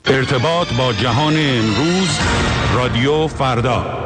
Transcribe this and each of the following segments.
ارتباط با جهان امروز، رادیو فردا.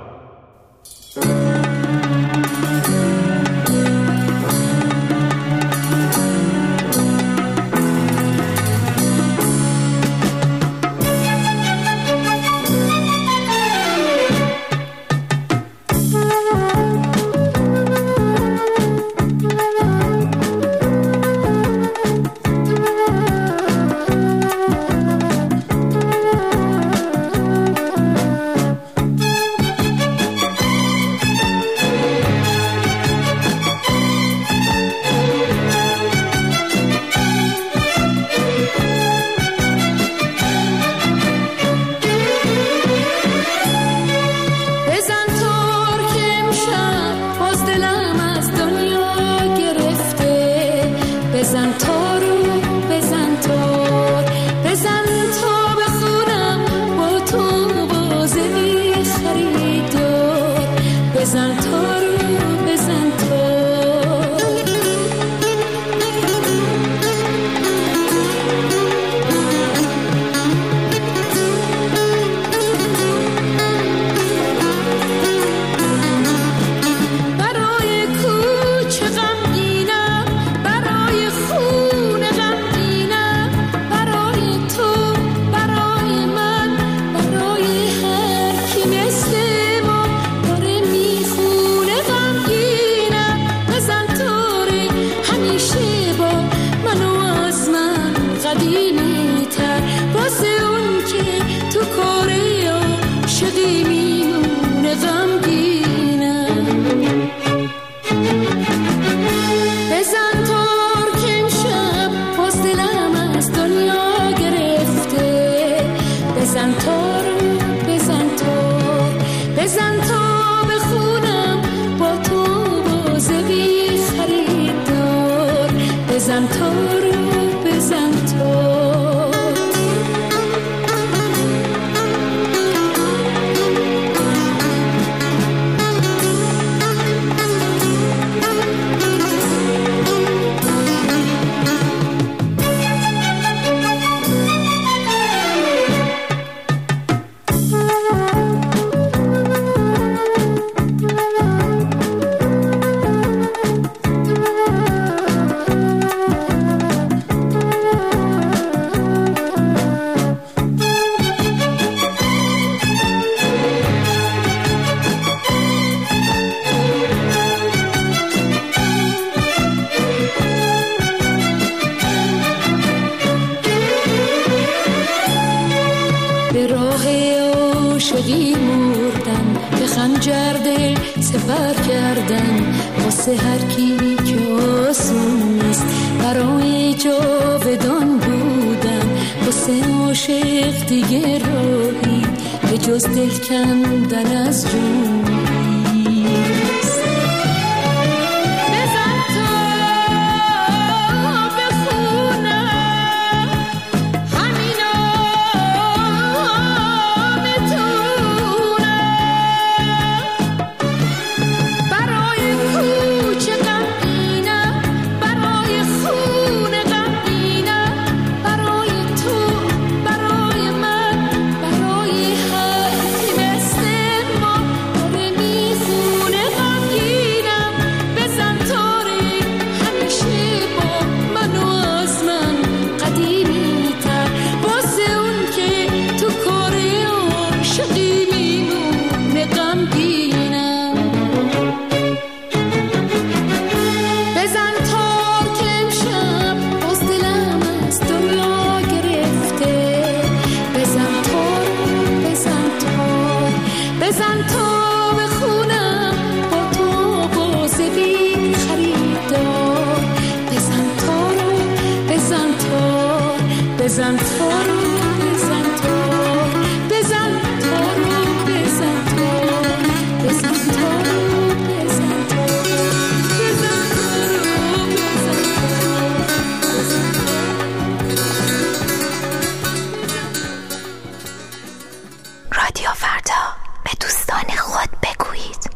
رادیو فردا، به دوستان خود بگویید.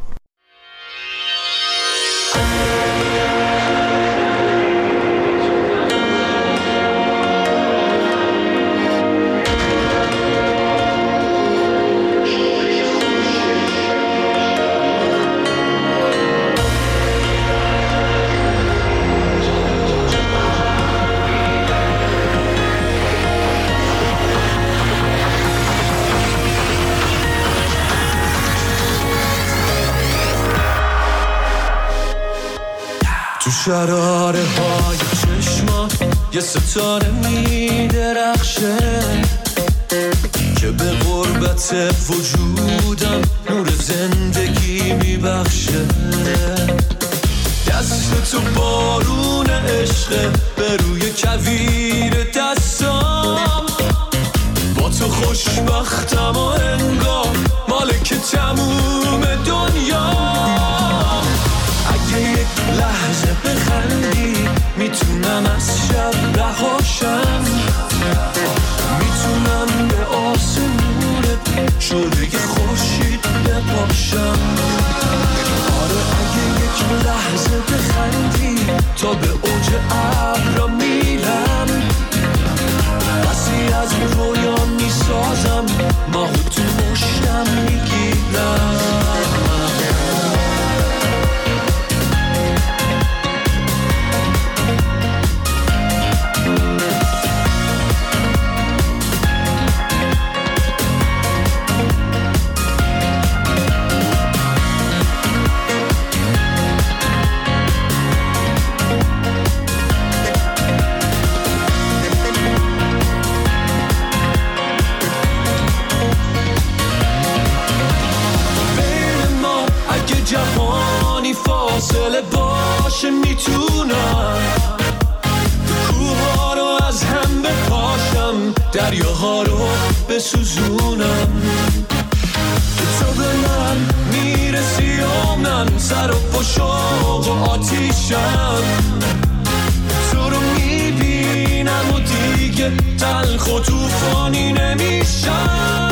شراره های چشمات یه ستاره می درخشه که به غربت وجودم نور زندگی می بخشه. دست تو بارون عشقه به روی کویر دستام، با تو خوشبختم و انگار مالک تموم دنیا. اگه یک لحظه بخندی میتونم از شب رهاشم، میتونم به آسمونت شعله خورشید بپاشم. آره اگه یک لحظه بخندی تا به اوج ابرا میرم، بسی از رویا میسازم ماهو تو مشتم میگیرم. جهانی فاصله باشه میتونم کوها رو از هم بپاشم، دریاها رو بسوزونم. تو به من میرسی و من سر و شوق و آتیشم، تو رو میبینم و دیگه تلخ و توفانی نمیشم.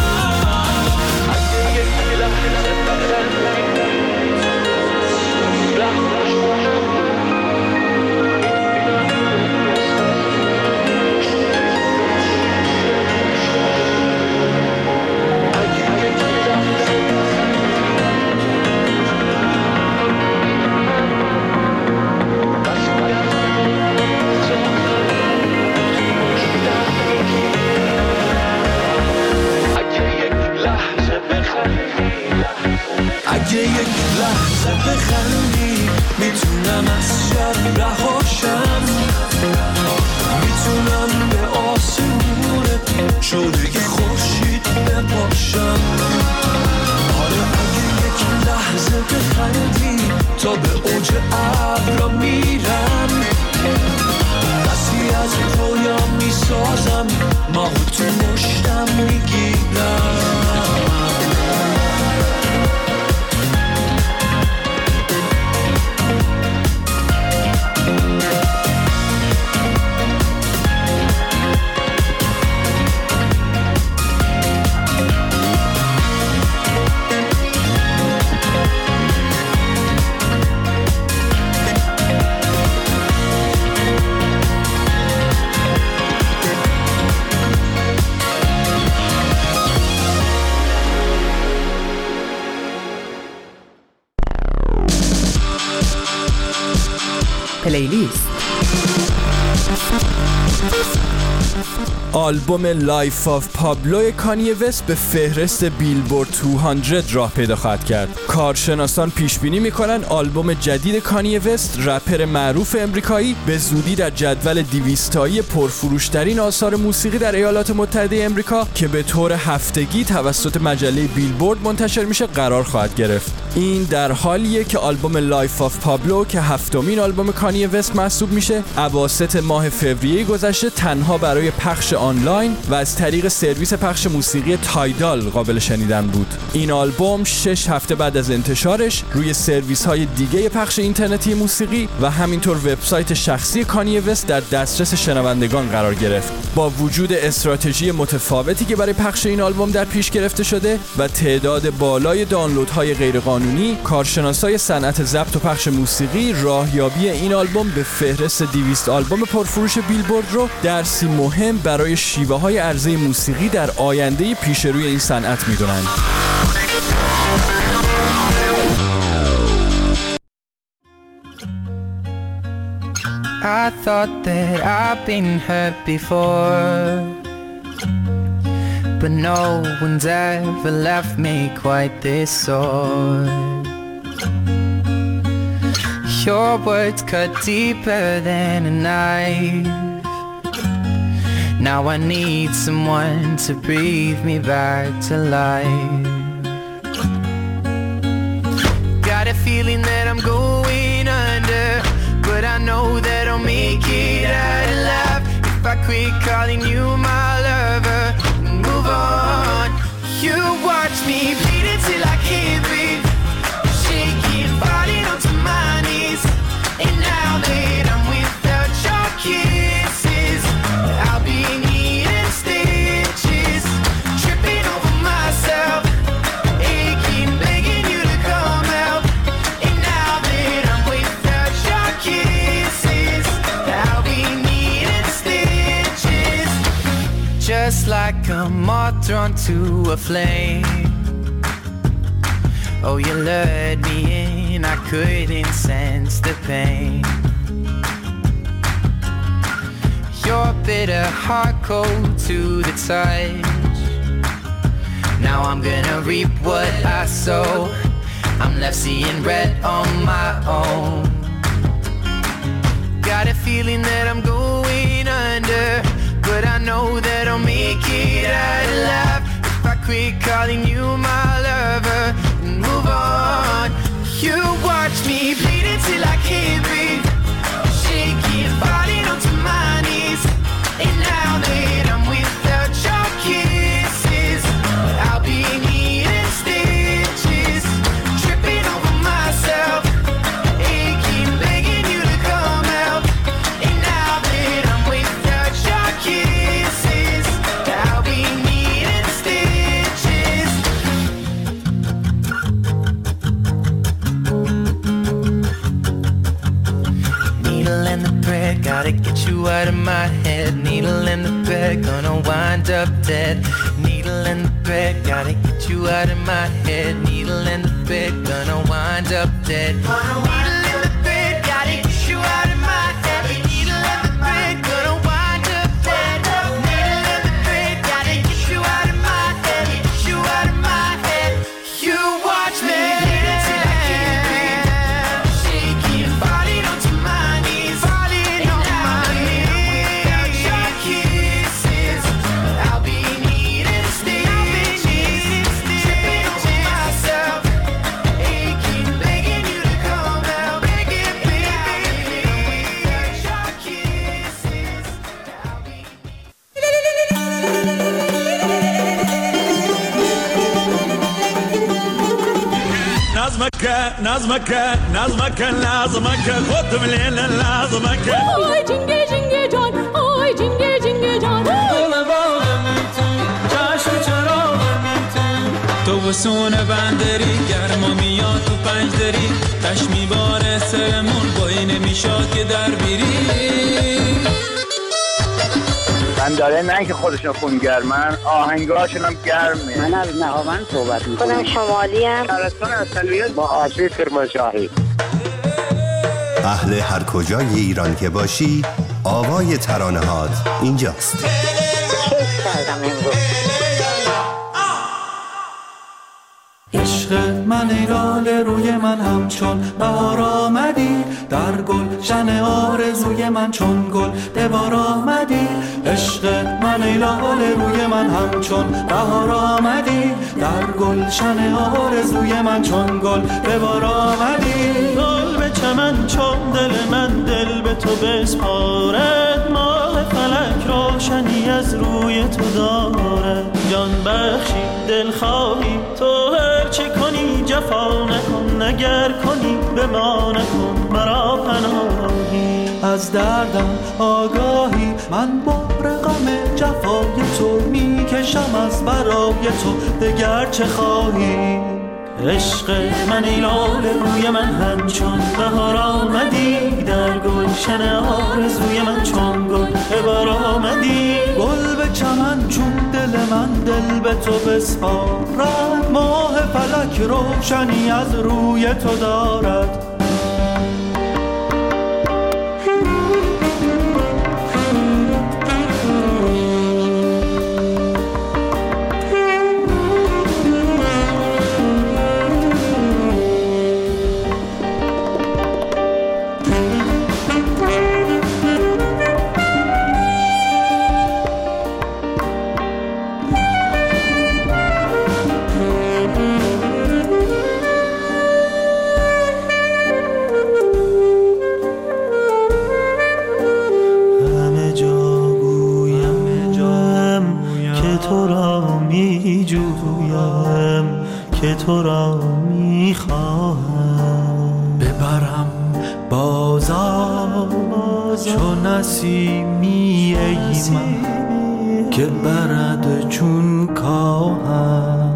اگه یک لحظه بخندی میتونم از شب رهاشم، میتونم به آسمونت شعله خورشید بپاشم. آره اگه یک لحظه بخندی تا به اوج ابرا میرم، بسی از رویا میسازم ماهو تو مشتم میگیرم. پلیلیست. آلبوم لایف آف پابلو کانیه وست به فهرست بیلبورد 200 راه پیدا خواهد کرد. کارشناسان پیش بینی میکنن آلبوم جدید کانیه وست، رپر معروف امریکایی، به زودی در جدول 200 تایی پرفروشترین آثار موسیقی در ایالات متحده امریکا که به طور هفتگی توسط مجله بیلبورد منتشر میشه قرار خواهد گرفت. این در حالیه که آلبوم لایف آف پابلو که هفتمین آلبوم کانیه وست محسوب میشه، اواسط ماه فوریه گذشته تنها برای پخش آنلاین و از طریق سرویس پخش موسیقی تایدال قابل شنیدن بود. این آلبوم 6 هفته بعد از انتشارش روی سرویس های دیگه پخش اینترنتی موسیقی و همینطور وبسایت شخصی کانیه وست در دسترس شنوندگان قرار گرفت. با وجود استراتژی متفاوتی که برای پخش این آلبوم در پیش گرفته شده و تعداد بالای دانلودهای غیرقانونی، کارشناسای صنعت ضبط و پخش موسیقی راهیابی این آلبوم به فهرست 200 آلبوم پرفروش بیلبورد رو درسی مهم برای شیوه‌های عرضه موسیقی در آینده پیش روی این صنعت می‌دونن. I thought that I've been hurt before, but no one's ever left me quite this sore. Your words cut deeper than a knife. Now I need someone to breathe me back to life. Got a feeling that I'm going under, but I know that I'll make it out alive if I quit calling you my lover and move on. You watch me bleed until I can't breathe, shaking, falling onto my knees. And now that I'm without your kisses, I'll be needing stitches, tripping over myself, aching, begging you to come out. And now that I'm without your kisses, I'll be needing stitches, just like a moth drawn to a flame. Oh, you lured me in, I couldn't sense the pain. Your bitter heart cold to the touch. Now I'm gonna reap what I sow. I'm left seeing red on my own. Got a feeling that I'm going under, but I know that I'll make it out alive if I quit calling you my lover and move on. You watch me bleed until I can't breathe, shaking, falling onto my knees. And now that I'm without your kisses, I'll be needing stitches, tripping over myself, aching, begging you to come out. And now that I'm without your kisses, I'll be needing stitches. Needle and the thread, gotta get you out of my head. Needle and the thread, gonna wind up dead. Needle and the thread, gotta get you out of my head. Needle and the thread, gonna wind up dead. Needle and the thread, gotta get you out of my head. Needle and the thread, gonna wind up dead. Needle and the thread, gotta get you out of my head. Get you out of my head. You watch me till I can't breathe, shaking, falling onto my knees, falling on my knees. Without your kisses, I'll be needing stitches, tripping over myself, aching, begging you to come out, begging, begging. Without your kisses, I'll be. نظمك خود مليل لازمك آی جنگه جنگه جان، آی جنگه جنگه جان. گل باغمی تو، چشم چراغمی تو بسون بندری گرما میاد تو پنجدری، تش میباره سرمون بایی نمیشاد که در بیری. بنداره نه که خودشون خونگرمن، آهنگاشون هم گرمه. من از نهاوند صحبت میکنم. خودم شمالی هم. شهرستان اصلیت با آشوی کرمانشاهی. اهل هر کجای ایران که باشی، آوای ترانه‌هات اینجاست. کیف کردم امروز. عشق من ای لاله روی من همچون بهار آمدی، در گلشن آرزوی من چون گل به بار آمدی. عشق من ای لاله روی من همچون بهار آمدی، در گلشن آرزوی من چون گل به بار آمدی. گل به چمن چون دل من دل به تو بسپارد، ماه فلک روشنی از روی تو دارد. جان بخشی دل خواهی تو هر چه کنی جفا نکن، اگر کنی به ما نکن مرا پناهی. از دردم آگاهی من بار غم جفای تو میکشم از برای تو، دگر چه خواهی. عشق من ای لاله روی من همچون بهار آمدی، در گلشن آرزوی من چون گل به بار آمدی. گل به چمن چون دل من دل به تو بسپارد، ماه فلک روشنی از روی تو دارد. تو را می جویم، که تو را می خواهم. ببرم بازار چو نسیمی ای من، که برد چون کاهم.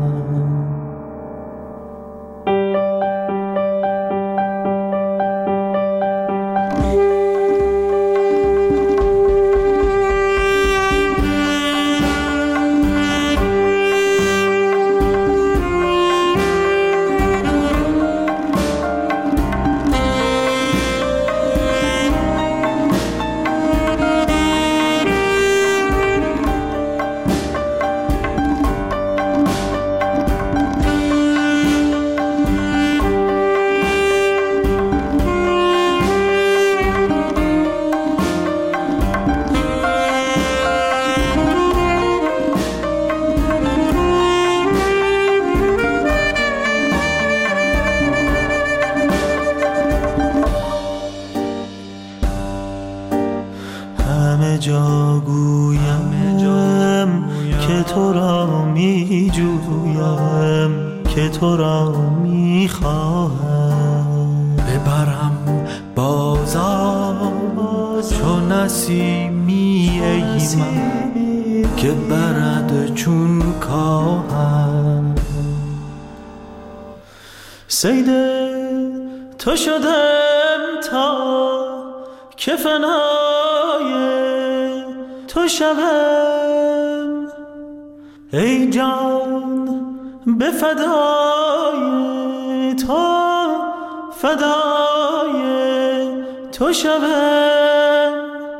جا گویم که تو را می جویم، که تو را می خواهم. ببرم بازار چو نسیمی ای من، که برد چون کاهم. صید تو شدم تا که فنای تو شوم، ای جان به فدای تو، فدای تو شوم.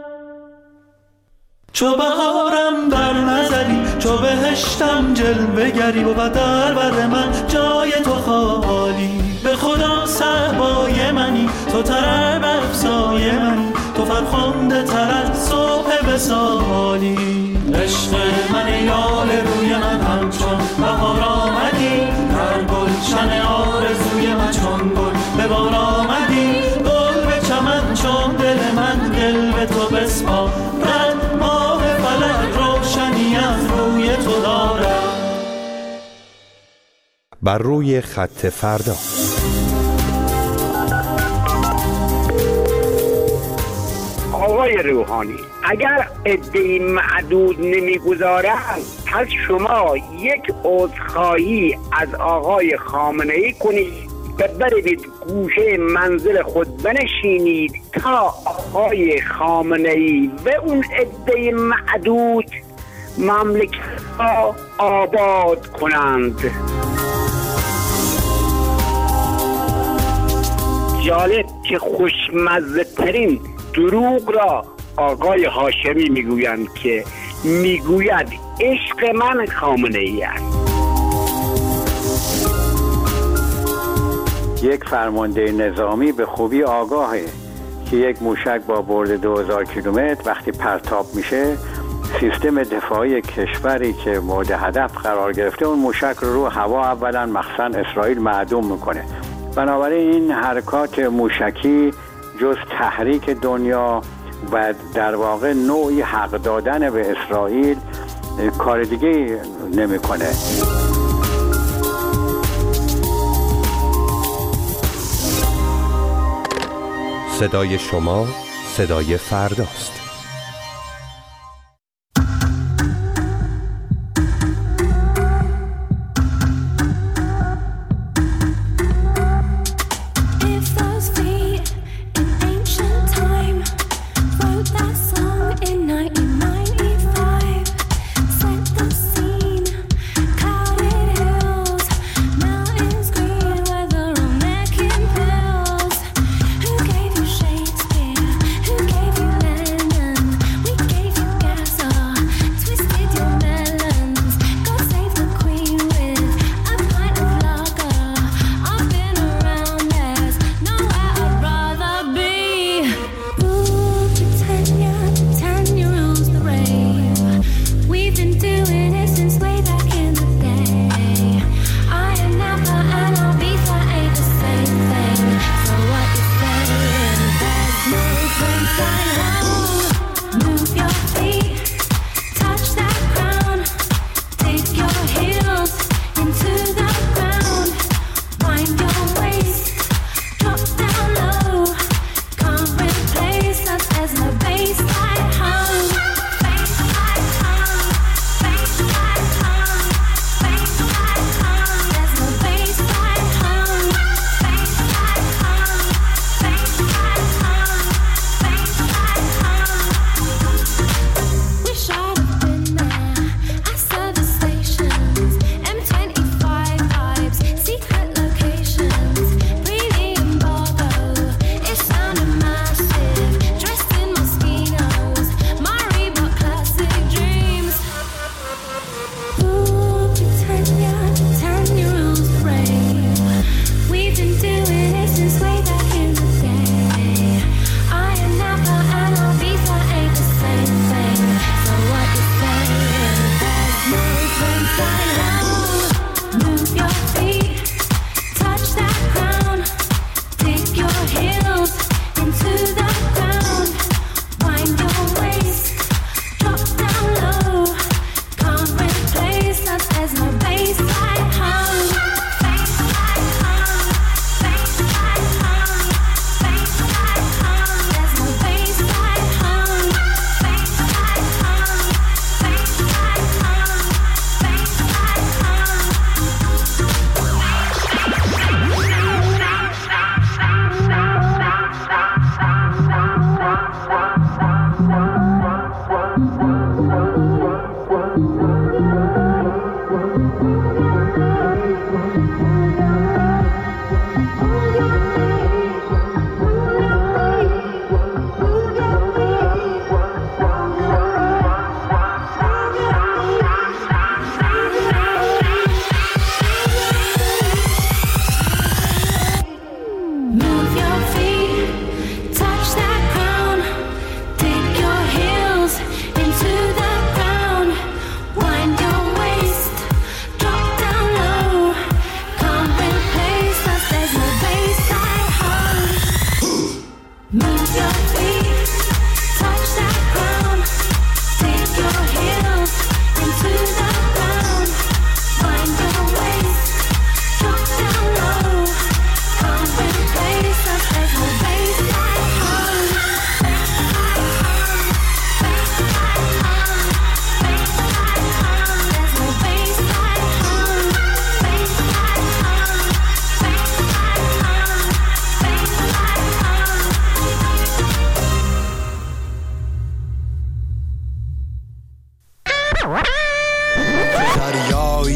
چو بهارم بر نظری، چو بهشتم جلوه گری، و در بر من جای تو خالی. به خدا صحبای منی، تو طرب افزای منی، تو فرخنده تر از صبح وصالی. عشق من یال روی من همچون بهار آمدی، در گلشن آرزوی من چون گل به بار آمدی. گل به چمن چون دل من دل به تو بسپارد، ماه فلک روشنی از روی تو دارد. بر روی خط فردا. آقای روحانی، اگر عده‌ای معدود نمیگذارند، پس شما یک عذرخواهی از آقای خامنه‌ای کنید و برید گوشه منزل خود بنشینید تا آقای خامنه‌ای و اون عده معدود مملکت را آباد کنند. جالب که خوشمزه ترین دروغ را آقای هاشمی میگویند که میگوید عشق من خامنه‌ای است. یک فرمانده نظامی به خوبی آگاهه که یک موشک با برد 2000 کیلومتر وقتی پرتاب میشه، سیستم دفاعی کشوری که مورد هدف قرار گرفته اون موشک رو هوا اولا مخصوصا اسرائیل معدوم میکنه. بنابراین این حرکات موشکی جز تحریک دنیا و در واقع نوعی حق دادن به اسرائیل کار دیگه نمیکنه. صدای شما صدای فرداست. Who gave you Shakespeare? Who gave you land?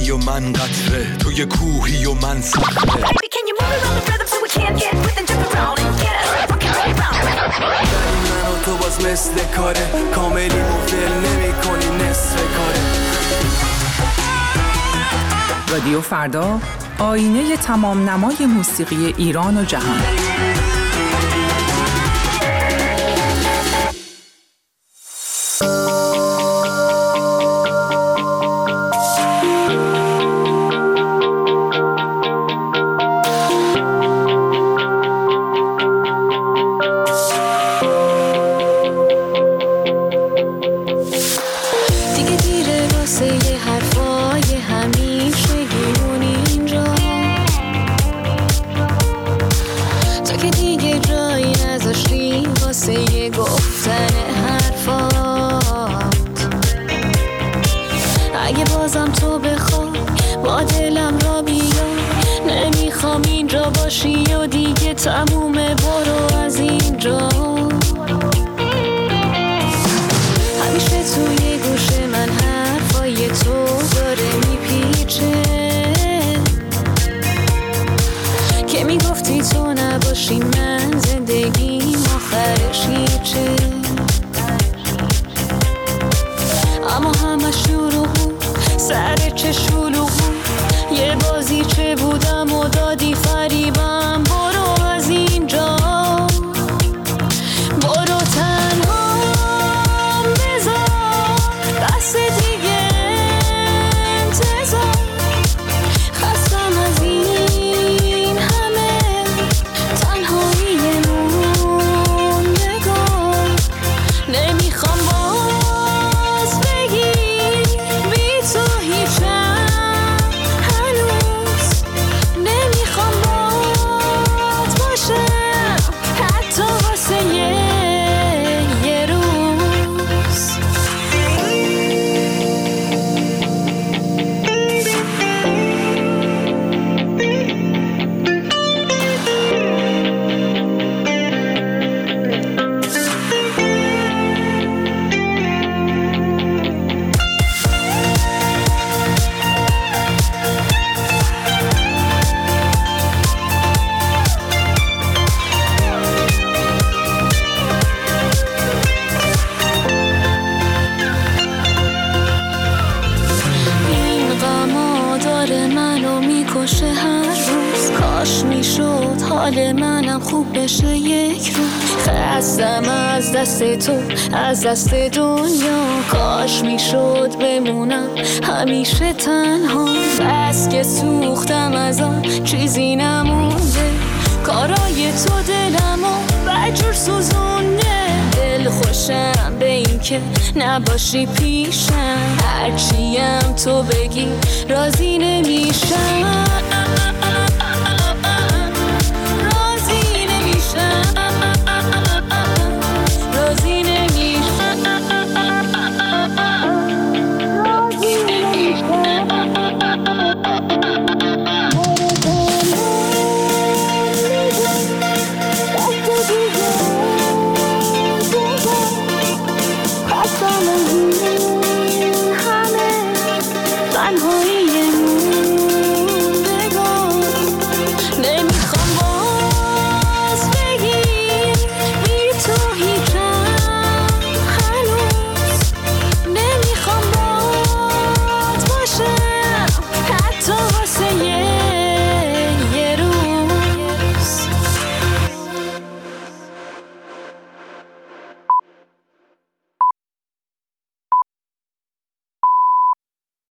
و من قطره، توی کوهی و من صخره. من و تو باز مثل کاره، کاملی مفل نمی کنی نصف کاره. رادیو فردا، آینه تمام نمای موسیقی ایران و جهان. تمومه برو از اینجا. همیشه توی گوش من حرفای تو داره میپیچه که میگفتی تو نباشی من زندگیم آخرش هیچه. اما همه شروع سر چه شلوغ یه بازی چه بودم و دادی فریبم. برو از اینجا، برو تنها بذار بس دیگه انتظار. خستم از این همه تنهایی موندگار. نمیخوام باز بگی بی تو هیچم هنوز. نمیخوام باد باشم حتی واسه یه روز. این غما داره منو میکشه هر روز. کاش میشد حال منم خوب بشه یک روز. خستم از دست تو از دست دنیا. کاش میشد بمونم همیشه تنها. بس که سوختم از آن چیزی نمونده. کارای تو دلمو بجور سوزونده. دل خوشم به این که نباشی پیشم. هرچیم تو بگی راضی نمیشم.